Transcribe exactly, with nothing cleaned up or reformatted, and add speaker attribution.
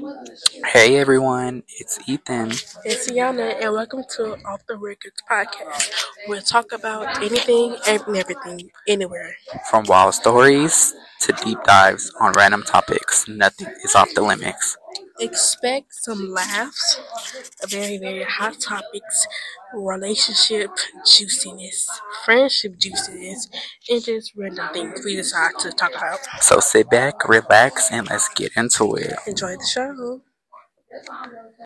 Speaker 1: Hey everyone, it's Ethan.
Speaker 2: It's Yana, and welcome to Off the Records podcast. We'll talk about anything and everything, anywhere.
Speaker 1: From wild stories to deep dives on random topics, nothing is off the limits.
Speaker 2: Expect some laughs, very, very hot topics, relationship juiciness, friendship juiciness, and just random things we decide to talk about.
Speaker 1: So sit back, relax, and let's get into it.
Speaker 2: Enjoy the show.